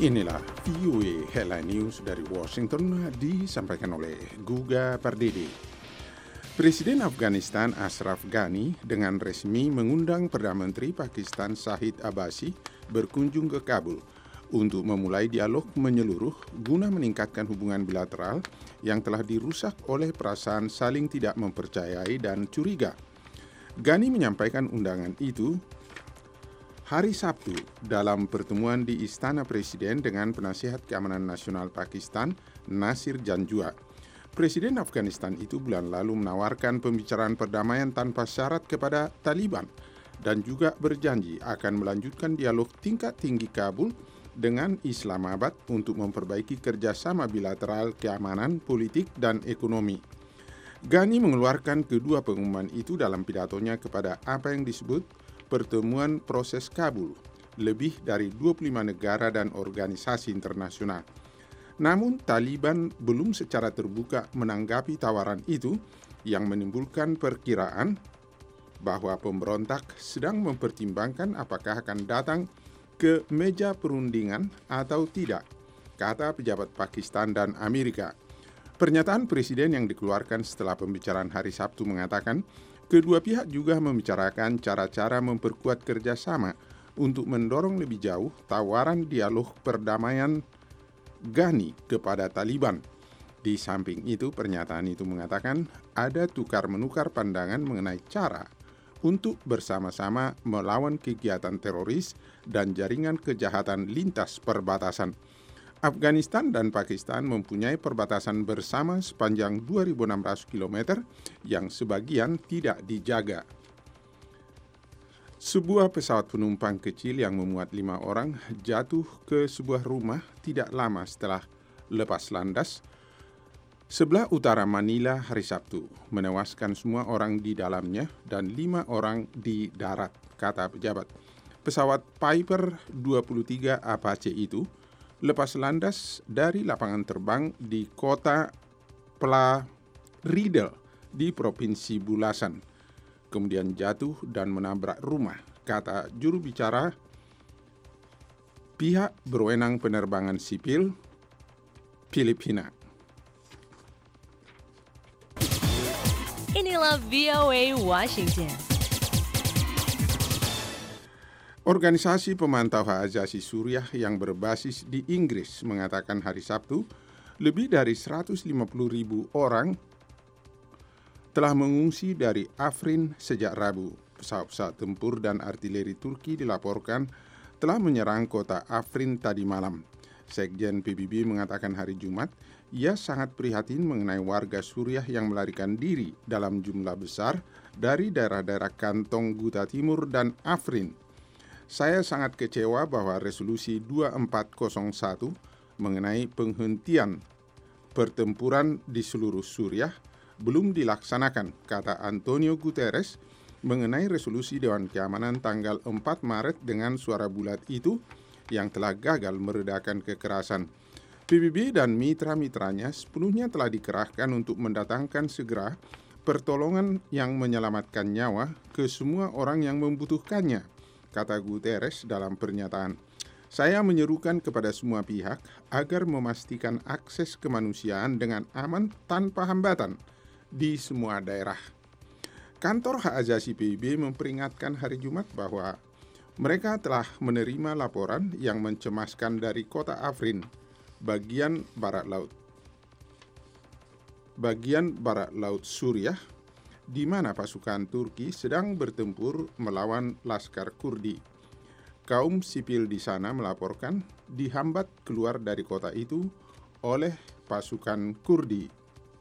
Inilah VOA Headline News dari Washington disampaikan oleh Guga Pardede. Presiden Afghanistan Ashraf Ghani dengan resmi mengundang Perdana Menteri Pakistan Shahid Abbasi berkunjung ke Kabul untuk memulai dialog menyeluruh guna meningkatkan hubungan bilateral yang telah dirusak oleh perasaan saling tidak mempercayai dan curiga. Ghani menyampaikan undangan itu hari Sabtu dalam pertemuan di Istana Presiden dengan Penasihat Keamanan Nasional Pakistan Nasir Janjua. Presiden Afghanistan itu bulan lalu menawarkan pembicaraan perdamaian tanpa syarat kepada Taliban dan juga berjanji akan melanjutkan dialog tingkat tinggi Kabul dengan Islamabad untuk memperbaiki kerjasama bilateral keamanan, politik, dan ekonomi. Ghani mengeluarkan kedua pengumuman itu dalam pidatonya kepada apa yang disebut pertemuan proses Kabul, lebih dari 25 negara dan organisasi internasional. Namun Taliban belum secara terbuka menanggapi tawaran itu yang menimbulkan perkiraan bahwa pemberontak sedang mempertimbangkan apakah akan datang ke meja perundingan atau tidak, kata pejabat Pakistan dan Amerika. Pernyataan Presiden yang dikeluarkan setelah pembicaraan hari Sabtu mengatakan kedua pihak juga membicarakan cara-cara memperkuat kerjasama untuk mendorong lebih jauh tawaran dialog perdamaian Ghani kepada Taliban. Di samping itu, pernyataan itu mengatakan ada tukar-menukar pandangan mengenai cara untuk bersama-sama melawan kegiatan teroris dan jaringan kejahatan lintas perbatasan. Afghanistan dan Pakistan mempunyai perbatasan bersama sepanjang 2.600 km yang sebagian tidak dijaga. Sebuah pesawat penumpang kecil yang memuat 5 orang jatuh ke sebuah rumah tidak lama setelah lepas landas sebelah utara Manila hari Sabtu, menewaskan semua orang di dalamnya dan 5 orang di darat, kata pejabat. Pesawat Piper 23 Apache itu lepas landas dari lapangan terbang di kota Plaridel di Provinsi Bulasan, kemudian jatuh dan menabrak rumah, kata juru bicara pihak berwenang penerbangan sipil Filipina. Inilah VOA Washington. Organisasi pemantau hak asasi Suriah yang berbasis di Inggris mengatakan hari Sabtu lebih dari 150.000 orang telah mengungsi dari Afrin sejak Rabu. Pesawat-pesawat tempur dan artileri Turki dilaporkan telah menyerang kota Afrin tadi malam. Sekjen PBB mengatakan hari Jumat, ia sangat prihatin mengenai warga Suriah yang melarikan diri dalam jumlah besar dari daerah-daerah Kantong Guta Timur dan Afrin. Saya sangat kecewa bahwa resolusi 2401 mengenai penghentian pertempuran di seluruh Suriah belum dilaksanakan, kata Antonio Guterres mengenai resolusi Dewan Keamanan tanggal 4 Maret dengan suara bulat itu yang telah gagal meredakan kekerasan. PBB dan mitra-mitranya sepenuhnya telah dikerahkan untuk mendatangkan segera pertolongan yang menyelamatkan nyawa ke semua orang yang membutuhkannya, kata Guterres dalam pernyataan. Saya menyerukan kepada semua pihak agar memastikan akses kemanusiaan dengan aman tanpa hambatan di semua daerah. Kantor Hak Asasi PBB memperingatkan hari Jumat bahwa mereka telah menerima laporan yang mencemaskan dari kota Afrin, bagian barat laut Suriah, di mana pasukan Turki sedang bertempur melawan Laskar Kurdi. Kaum sipil di sana melaporkan dihambat keluar dari kota itu oleh pasukan Kurdi.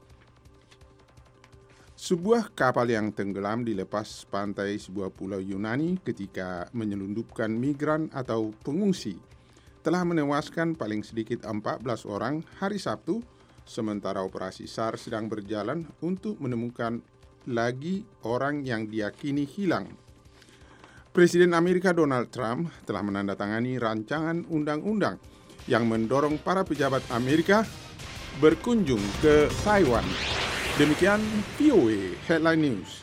Sebuah kapal yang tenggelam di lepas pantai sebuah pulau Yunani ketika menyelundupkan migran atau pengungsi telah menewaskan paling sedikit 14 orang hari Sabtu, sementara operasi SAR sedang berjalan untuk menemukan lagi orang yang diyakini hilang. Presiden Amerika Donald Trump telah menandatangani rancangan undang-undang yang mendorong para pejabat Amerika berkunjung ke Taiwan. Demikian VOA Headline News.